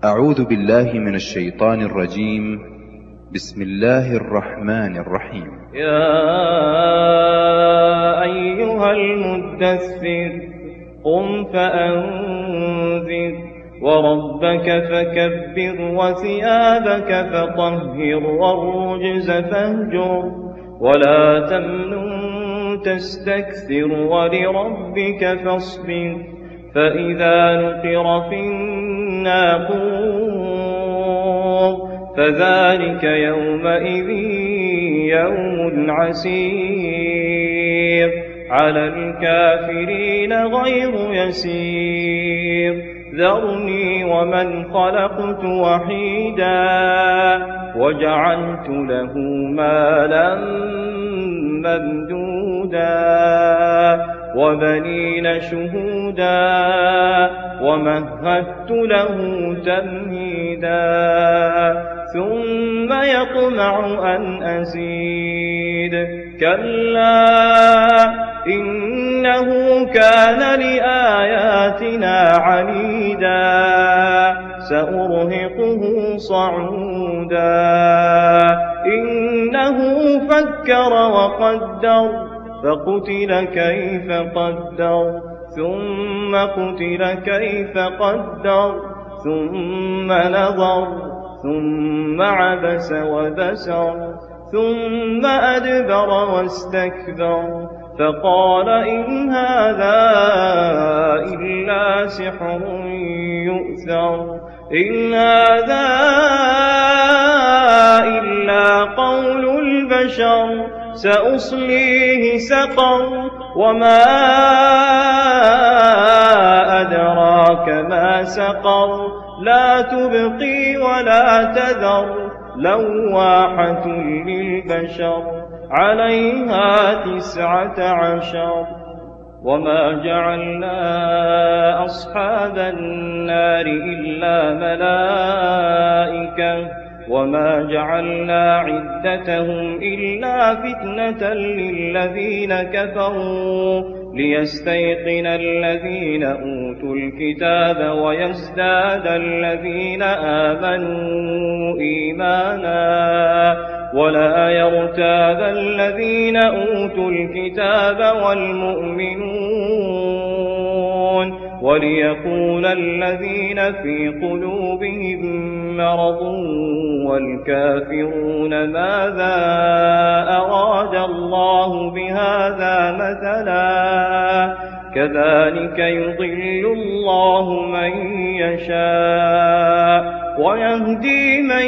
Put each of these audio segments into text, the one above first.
أعوذ بالله من الشيطان الرجيم. بسم الله الرحمن الرحيم. يا أيها المدثر قم فأنذر وربك فكبر وثيابك فطهر والرجز فاهجر ولا تمنن تستكثر ولربك فاصبر فإذا نقر في الناقور فذلك يومئذ يوم عسير على الكافرين غير يسير ذرني ومن خلقت وحيدا وجعلت له مالا ممدودا وبنين شهودا ومهدت له تمهيدا ثم يطمع أن أزيد كلا إنه كان لآياتنا عنيدا سأرهقه صعودا إنه فكر وقدر فقتل كيف قدر ثم قتل كيف قدر ثم نظر ثم عبس وبسر ثم أدبر واستكبر فقال إن هذا إلا سحر يؤثر إن هذا إلا قول البشر سأصليه سقر وما أدراك ما سقر لا تبقي ولا تذر لواحة للبشر عليها 19 وما جعلنا أصحاب النار إلا ملائكة وما جعلنا عدتهم إلا فتنة للذين كفروا ليستيقن الذين أوتوا الكتاب ويزداد الذين آمنوا إيمانا ولا يرتاب الذين أوتوا الكتاب والمؤمنون وليقول الذين في قلوبهم مرض والكافرون ماذا أراد الله بهذا مثلا كذلك يضل الله من يشاء ويهدي من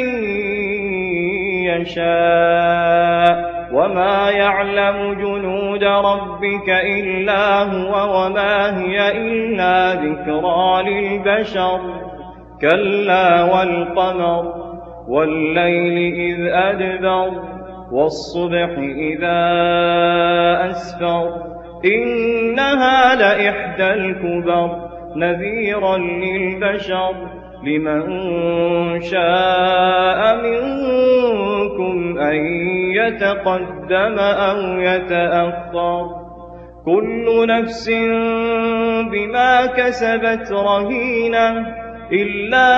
يشاء وما يعلم جنود ربك إلا هو وما هي إلا ذكرى للبشر كلا والقمر والليل إذ أدبر والصبح إذا أسفر إنها لإحدى الكبر نذيرا للبشر لمن شاء منكم أن يتقدم أو يتأخر كل نفس بما كسبت رهينة إلا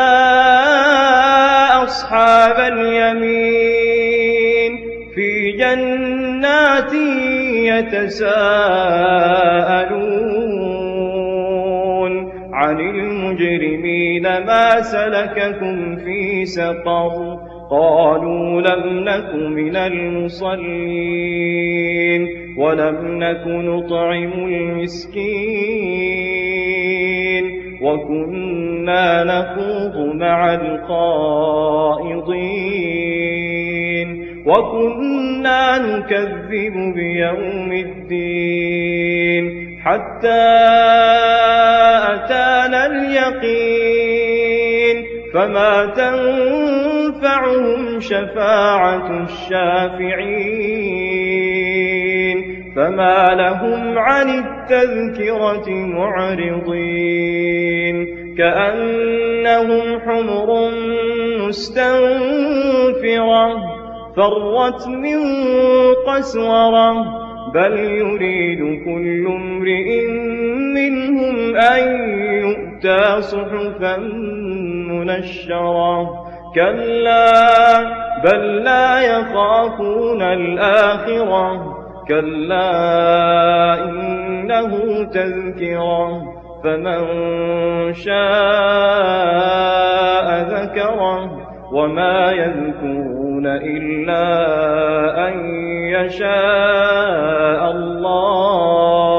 أصحاب اليمين في جنات يتساءلون عن المجرمين ما سلككم في سقر قالوا لم نك من المصلين ولم نك نطعم المسكين وكنا نخوض مع الخائضين وكنا نكذب بيوم الدين حتى أتانا اليقين فما تنفعهم شفاعة الشافعين فما لهم عن التذكرة معرضين كأنهم حمر مستنفرة فرت من قسورة بل يريد كل امرئ منهم أن يؤتى صحفا منشرة كلا بل لا يخافون الآخرة كلا إنه تذكرة فمن شاء ذكره وما يذكرون إلا أن يشاء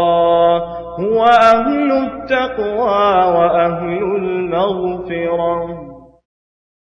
الله هو أهل التقوى وأهل المغفرة